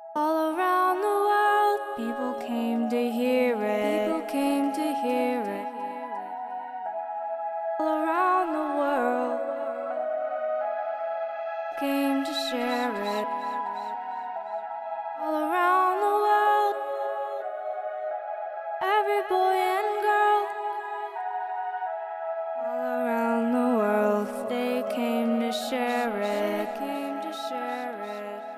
All around the world, people came to hear it. People came to hear it. All around the world, came to share it. All around the world, every boy and girl. All around the world, they came to share it. Came to share it.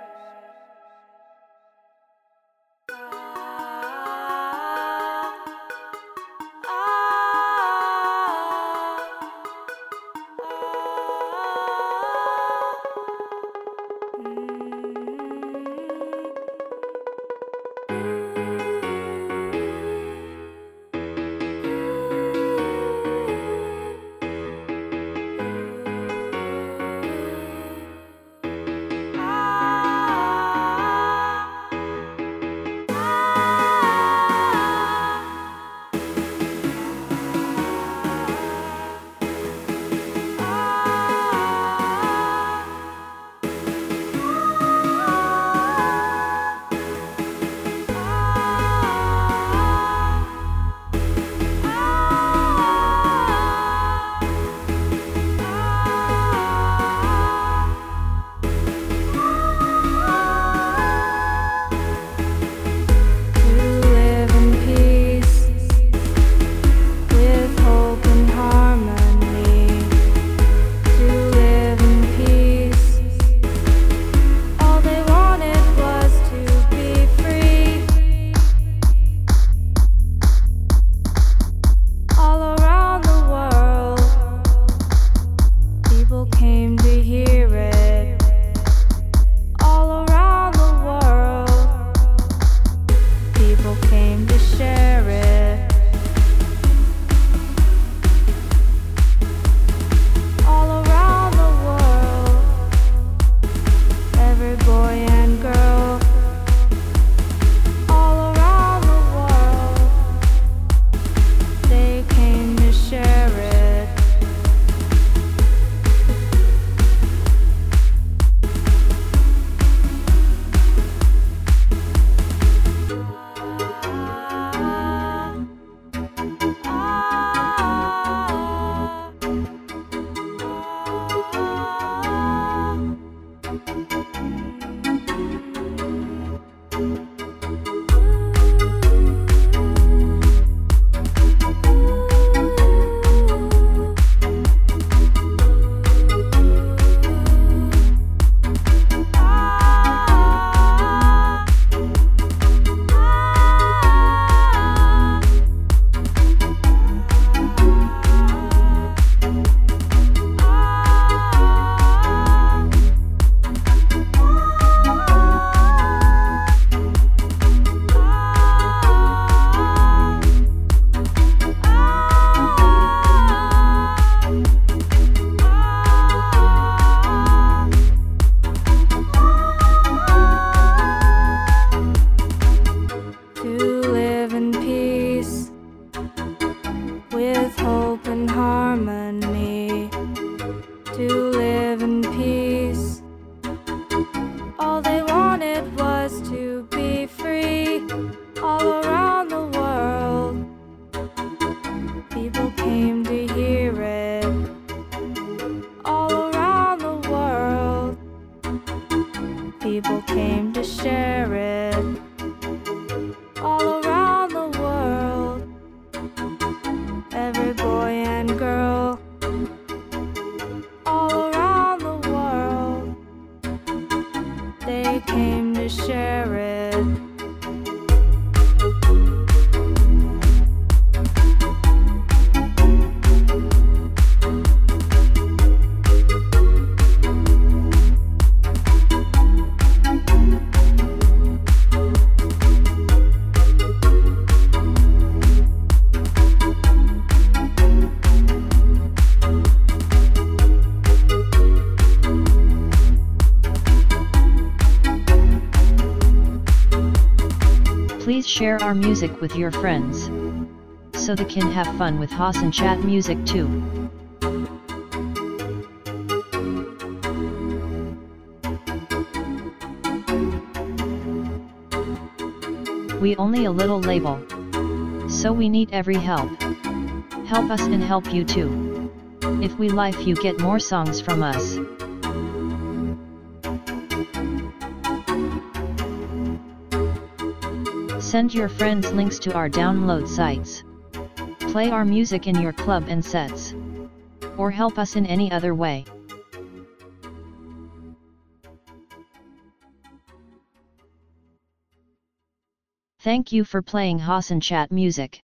Came to hear it. All around the world, people came to share it. All around the world, every boy and girl. All around the world, they came to share it. With hope and harmony, to live in peace. All they wanted was to be free. All around the world, people came to hear it. All around the world, people came to share it. All around the world, every boy and girl. All around the world, they came to share it. Please share our music with your friends, so they can have fun with Haas and chat music too. We only a little label. So we need every help. Help us and help you too. If we life you get more songs from us. Send your friends links to our download sites. Play our music in your club and sets. Or help us in any other way. Thank you for playing Hasan Chat music.